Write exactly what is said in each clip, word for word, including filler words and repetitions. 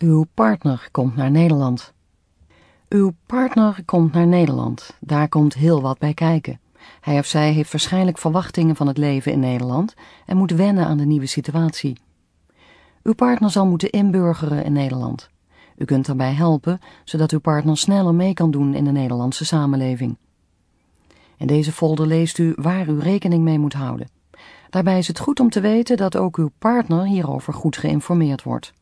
Uw partner komt naar Nederland. Uw partner komt naar Nederland. Daar komt heel wat bij kijken. Hij of zij heeft waarschijnlijk verwachtingen van het leven in Nederland en moet wennen aan de nieuwe situatie. Uw partner zal moeten inburgeren in Nederland. U kunt daarbij helpen, zodat uw partner sneller mee kan doen in de Nederlandse samenleving. In deze folder leest u waar u rekening mee moet houden. Daarbij is het goed om te weten dat ook uw partner hierover goed geïnformeerd wordt.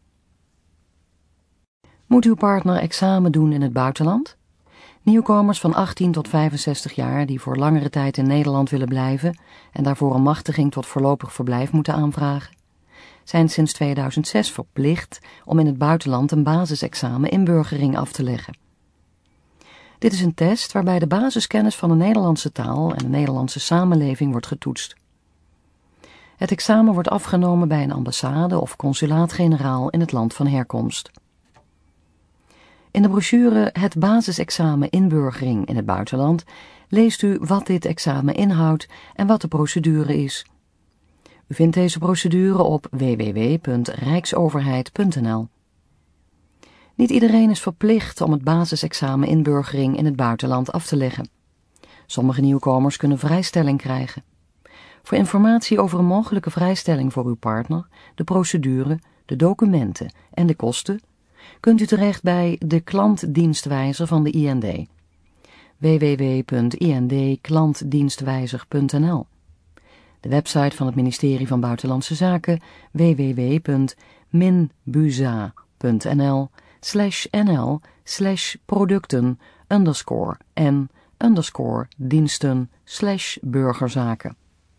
Moet uw partner examen doen in het buitenland? Nieuwkomers van achttien tot vijfenzestig jaar die voor langere tijd in Nederland willen blijven en daarvoor een machtiging tot voorlopig verblijf moeten aanvragen, zijn sinds tweeduizend zes verplicht om in het buitenland een basisexamen inburgering af te leggen. Dit is een test waarbij de basiskennis van de Nederlandse taal en de Nederlandse samenleving wordt getoetst. Het examen wordt afgenomen bij een ambassade of consulaat-generaal in het land van herkomst. In de brochure Het basisexamen inburgering in het buitenland leest u wat dit examen inhoudt en wat de procedure is. U vindt deze procedure op w w w punt rijksoverheid punt n l. Niet iedereen is verplicht om het basisexamen inburgering in het buitenland af te leggen. Sommige nieuwkomers kunnen vrijstelling krijgen. Voor informatie over een mogelijke vrijstelling voor uw partner, de procedure, de documenten en de kosten, kunt u terecht bij de klantdienstwijzer van de I N D. w w w punt i n d klantdienstwijzer punt n l. De website van het ministerie van Buitenlandse Zaken w w w punt minbuza punt n l slash n l slash producten underscore en underscore diensten slash burgerzaken.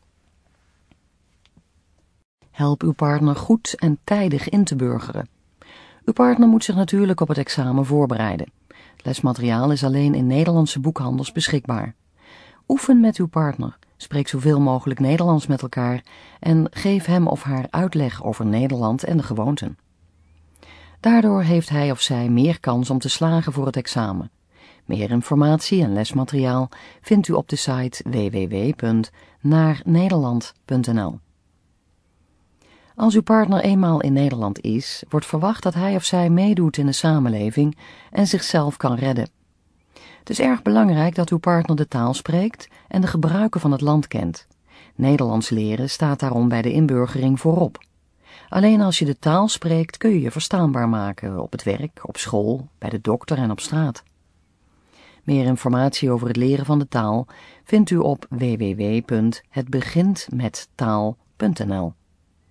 Help uw partner goed en tijdig in te burgeren. Uw partner moet zich natuurlijk op het examen voorbereiden. Het lesmateriaal is alleen in Nederlandse boekhandels beschikbaar. Oefen met uw partner, spreek zoveel mogelijk Nederlands met elkaar en geef hem of haar uitleg over Nederland en de gewoonten. Daardoor heeft hij of zij meer kans om te slagen voor het examen. Meer informatie en lesmateriaal vindt u op de site w w w punt naar nederland punt n l. Als uw partner eenmaal in Nederland is, wordt verwacht dat hij of zij meedoet in de samenleving en zichzelf kan redden. Het is erg belangrijk dat uw partner de taal spreekt en de gebruiken van het land kent. Nederlands leren staat daarom bij de inburgering voorop. Alleen als je de taal spreekt kun je je verstaanbaar maken op het werk, op school, bij de dokter en op straat. Meer informatie over het leren van de taal vindt u op w w w punt het begint met taal punt n l.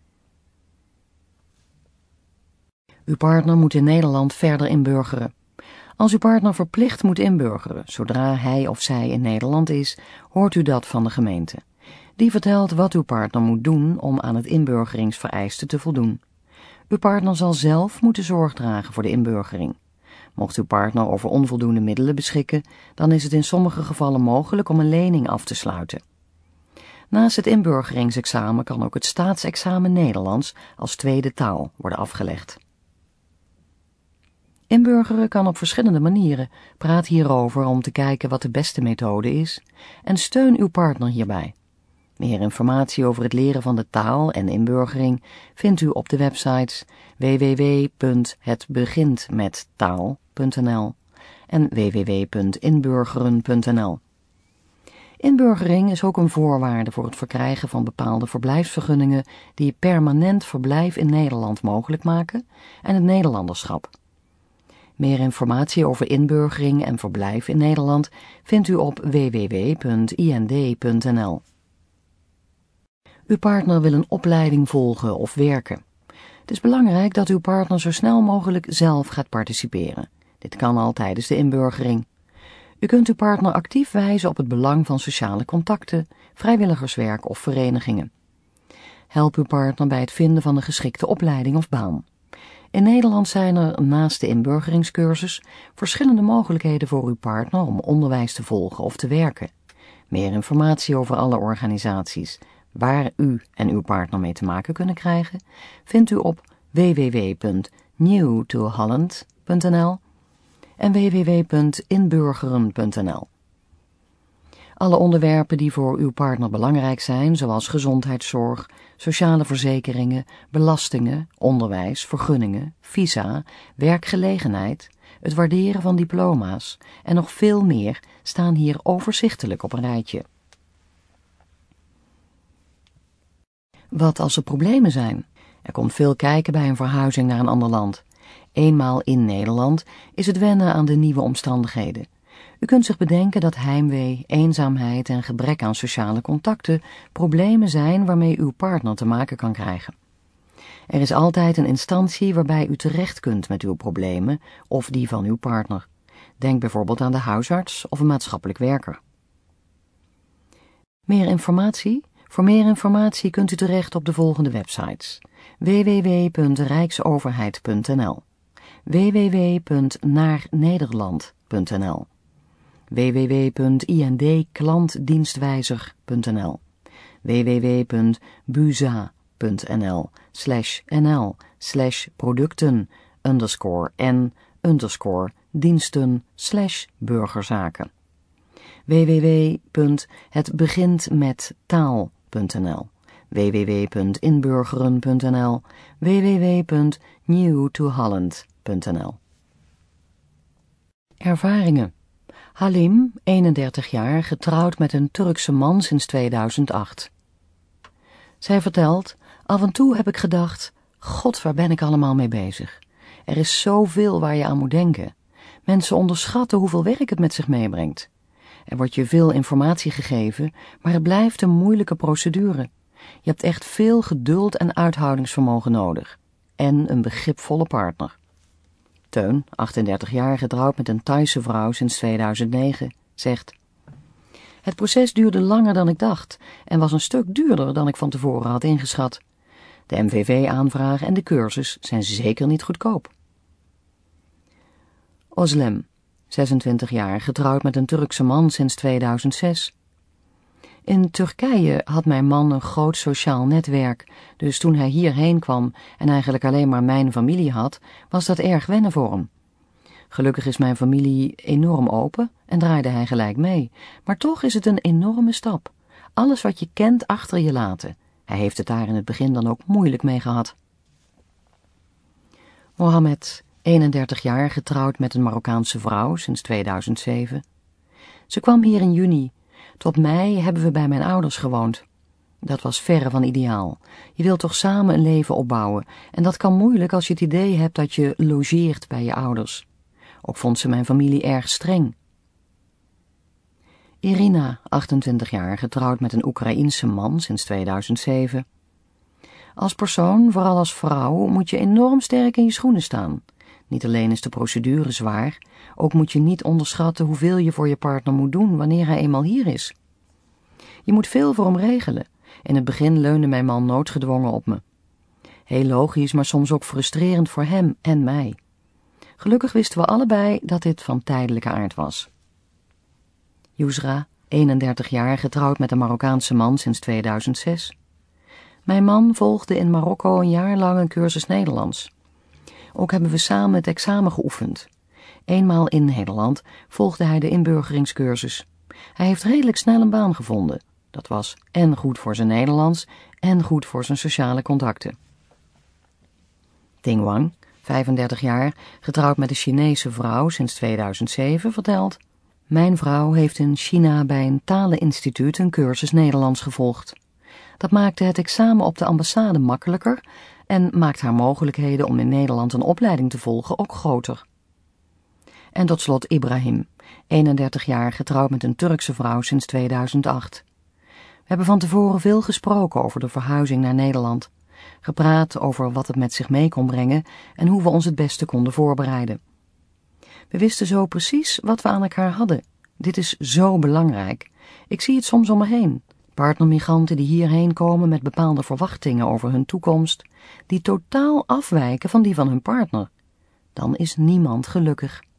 Uw partner moet in Nederland verder inburgeren. Als uw partner verplicht moet inburgeren, zodra hij of zij in Nederland is, hoort u dat van de gemeente. Die vertelt wat uw partner moet doen om aan het inburgeringsvereiste te voldoen. Uw partner zal zelf moeten zorg dragen voor de inburgering. Mocht uw partner over onvoldoende middelen beschikken, dan is het in sommige gevallen mogelijk om een lening af te sluiten. Naast het inburgeringsexamen kan ook het staatsexamen Nederlands als tweede taal worden afgelegd. Inburgeren kan op verschillende manieren. Praat hierover om te kijken wat de beste methode is en steun uw partner hierbij. Meer informatie over het leren van de taal en inburgering vindt u op de websites w w w punt het begint met taal punt n l en w w w punt inburgeren punt n l. Inburgering is ook een voorwaarde voor het verkrijgen van bepaalde verblijfsvergunningen die permanent verblijf in Nederland mogelijk maken en het Nederlanderschap. Meer informatie over inburgering en verblijf in Nederland vindt u op w w w punt i n d punt n l. Uw partner wil een opleiding volgen of werken. Het is belangrijk dat uw partner zo snel mogelijk zelf gaat participeren. Dit kan al tijdens de inburgering. U kunt uw partner actief wijzen op het belang van sociale contacten, vrijwilligerswerk of verenigingen. Help uw partner bij het vinden van een geschikte opleiding of baan. In Nederland zijn er naast de inburgeringscursus verschillende mogelijkheden voor uw partner om onderwijs te volgen of te werken. Meer informatie over alle organisaties waar u en uw partner mee te maken kunnen krijgen, vindt u op w w w punt new to holland punt n l en w w w punt inburgeren punt n l. Alle onderwerpen die voor uw partner belangrijk zijn, zoals gezondheidszorg, sociale verzekeringen, belastingen, onderwijs, vergunningen, visa, werkgelegenheid, het waarderen van diploma's en nog veel meer, staan hier overzichtelijk op een rijtje. Wat als er problemen zijn? Er komt veel kijken bij een verhuizing naar een ander land. Eenmaal in Nederland is het wennen aan de nieuwe omstandigheden. U kunt zich bedenken dat heimwee, eenzaamheid en gebrek aan sociale contacten problemen zijn waarmee uw partner te maken kan krijgen. Er is altijd een instantie waarbij u terecht kunt met uw problemen of die van uw partner. Denk bijvoorbeeld aan de huisarts of een maatschappelijk werker. Meer informatie? Voor meer informatie kunt u terecht op de volgende websites: w w w punt rijksoverheid punt n l, w w w punt naarnederland punt n l, w w w punt i n d klantdienstwijzer punt n l, w w w punt buza punt n l slash n l slash producten underscore n underscore diensten slash burgerzaken, w w w punt het begint met taal punt n l, w w w punt inburgeren punt n l, w w w punt new to holland punt n l. Ervaringen. Halim, eenendertig jaar, getrouwd met een Turkse man sinds tweeduizend acht. Zij vertelt: af en toe heb ik gedacht, God, waar ben ik allemaal mee bezig? Er is zoveel waar je aan moet denken. Mensen onderschatten hoeveel werk het met zich meebrengt. Er wordt je veel informatie gegeven, maar het blijft een moeilijke procedure. Je hebt echt veel geduld en uithoudingsvermogen nodig. En een begripvolle partner. Teun, achtendertig jaar, getrouwd met een Thaise vrouw sinds tweeduizend negen, zegt: het proces duurde langer dan ik dacht en was een stuk duurder dan ik van tevoren had ingeschat. De M V V-aanvraag en de cursus zijn zeker niet goedkoop. Oslem, zesentwintig jaar, getrouwd met een Turkse man sinds tweeduizend zes. In Turkije had mijn man een groot sociaal netwerk, dus toen hij hierheen kwam en eigenlijk alleen maar mijn familie had, was dat erg wennen voor hem. Gelukkig is mijn familie enorm open en draaide hij gelijk mee, maar toch is het een enorme stap. Alles wat je kent achter je laten. Hij heeft het daar in het begin dan ook moeilijk mee gehad. Mohammed, eenendertig jaar, getrouwd met een Marokkaanse vrouw sinds tweeduizend zeven. Ze kwam hier in juni. Tot mei hebben we bij mijn ouders gewoond. Dat was verre van ideaal. Je wilt toch samen een leven opbouwen en dat kan moeilijk als je het idee hebt dat je logeert bij je ouders. Ook vond ze mijn familie erg streng. Irina, achtentwintig jaar, getrouwd met een Oekraïense man sinds tweeduizend zeven. Als persoon, vooral als vrouw, moet je enorm sterk in je schoenen staan. Niet alleen is de procedure zwaar, ook moet je niet onderschatten hoeveel je voor je partner moet doen wanneer hij eenmaal hier is. Je moet veel voor hem regelen. In het begin leunde mijn man noodgedwongen op me. Heel logisch, maar soms ook frustrerend voor hem en mij. Gelukkig wisten we allebei dat dit van tijdelijke aard was. Yusra, eenendertig jaar, getrouwd met een Marokkaanse man sinds tweeduizend zes. Mijn man volgde in Marokko een jaar lang een cursus Nederlands. Ook hebben we samen het examen geoefend. Eenmaal in Nederland volgde hij de inburgeringscursus. Hij heeft redelijk snel een baan gevonden. Dat was en goed voor zijn Nederlands en goed voor zijn sociale contacten. Ting Wang, vijfendertig jaar, getrouwd met een Chinese vrouw sinds tweeduizend zeven, vertelt: mijn vrouw heeft in China bij een taleninstituut een cursus Nederlands gevolgd. Dat maakte het examen op de ambassade makkelijker en maakt haar mogelijkheden om in Nederland een opleiding te volgen ook groter. En tot slot Ibrahim, eenendertig jaar, getrouwd met een Turkse vrouw sinds tweeduizend acht. We hebben van tevoren veel gesproken over de verhuizing naar Nederland. Gepraat over wat het met zich mee kon brengen en hoe we ons het beste konden voorbereiden. We wisten zo precies wat we aan elkaar hadden. Dit is zo belangrijk. Ik zie het soms om me heen. Partnermigranten die hierheen komen met bepaalde verwachtingen over hun toekomst, die totaal afwijken van die van hun partner. Dan is niemand gelukkig.